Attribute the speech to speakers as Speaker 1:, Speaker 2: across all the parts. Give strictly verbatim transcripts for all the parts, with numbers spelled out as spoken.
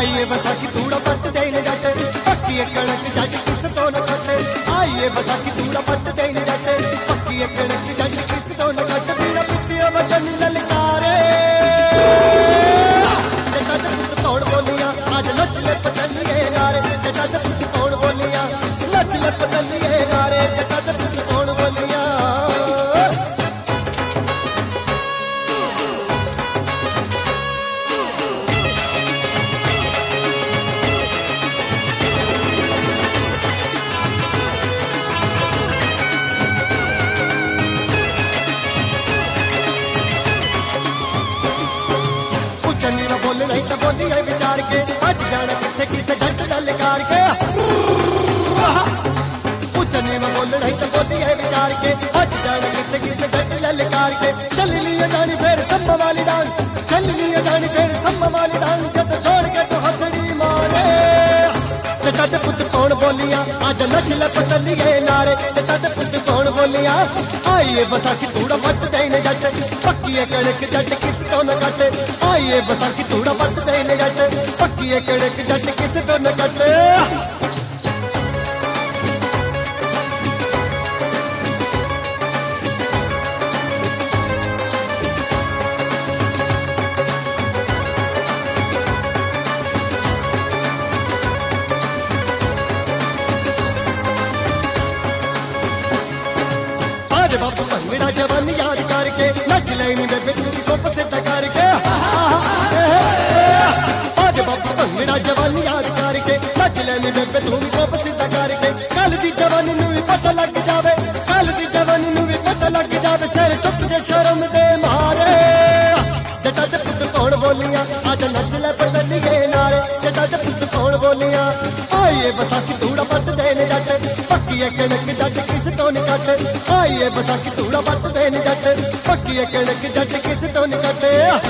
Speaker 1: आइए बसाखी तूड़ा पट देने जाते पक्की कड़क जज किस तो न कटे आइए बसाखी तूड़ा पट देने जाते पक्की कड़क जज किस तो न कटे बिना पिटिया वचन ललकारे जटा जट तोड़ बोलिया आज नच ले पतलिए नारे जटा जट तोड़ बोलिया नच ले पतलिए नारे जटा जट तोड़ बोलिया बोल नहीं तो बोली है विचार के आज जाना किसे किसे घंट ललकार के पूछने में बोल नहीं तो बोली है विचार के आज जाना किसे किसे घंट ललकार के चल लिया जानी फिर सम्म वाली डांग चल लिया जानी फिर सम्म वाली डांग जब छोड़ के तो हथड़ी मारे जटा ते पुत कौन बोलिया आज नच ले पतलिए नारे जटा ते पुत कौन बोलिया आइए बसाखी तूड़ा पट देने जाते पक्की कड़क जट किस तो न कटे आइए बसाखी तूड़ा पट देने जाते पक्की कड़क जट किस तो न कटे बाबू भंगड़ा जवान याद करके नच लेनी बेबे तू को पसंद करके आज बाबू भंगड़ा जवान याद करके नच लेनी बेबे तू को पसंद करके कल दी जवानी नू भी पता लग जावे कल दी जवानी नू भी पता लग जावे सिर चुप जे शर्म दे मारे जटा ते पुत कौन बोलिया आज नच ले पतलिए नारे जटा ते पुत कौन बोलिया आइए बसाखी तूड़ा पट देने जाते पक्की कड़क जट किस तो न कटे आइए बसाखी तूड़ा पट देने जाते पक्की कड़क जट किस तो न कटे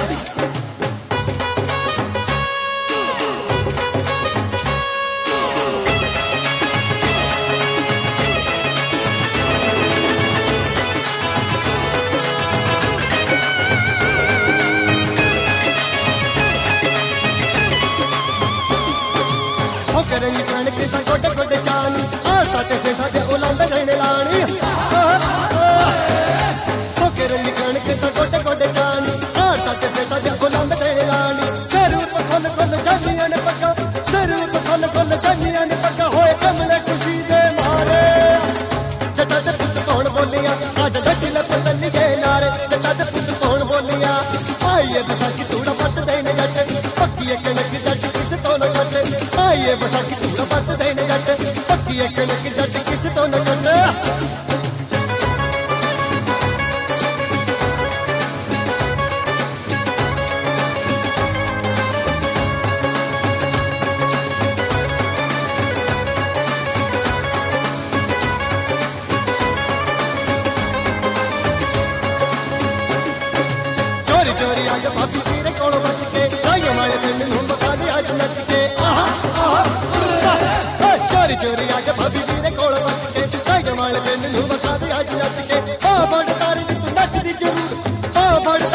Speaker 1: करेंगे कणक सा गोटे गोटे जानी आ साटे से साटे उलंद रहने लानी हो करेंगे कणक सा गोटे गोटे जानी आ साटे से साटे उलंद रहने लानी सरू तो खोल खोल जानिया ने पक्का सरू तो खोल खोल जानिया ने पक्का होए कमले खुशी दे मारे जटा ते पुत कौन बोलिया आज नच ले पतलिए नारे जटा ते पुत कौन बोलिया आइए बसाखी तूड़ा पट देने जाते पक्की कणक जट किस तो न कटे आइए बसाखी तूड़ा पट देने जाते पक्की कणक जट किस तो न कटे चोरी चोरी आज भाभी तेरे कोल बच के आइए मारे दिन नू बता दे आज नच के आहा आहा चोरी चोरी आज भाभी तेरे कोल बच के आइए मारे दिन नू बता दे आज नच के आ बड़ तारी तू नच दी जरूर आ बड़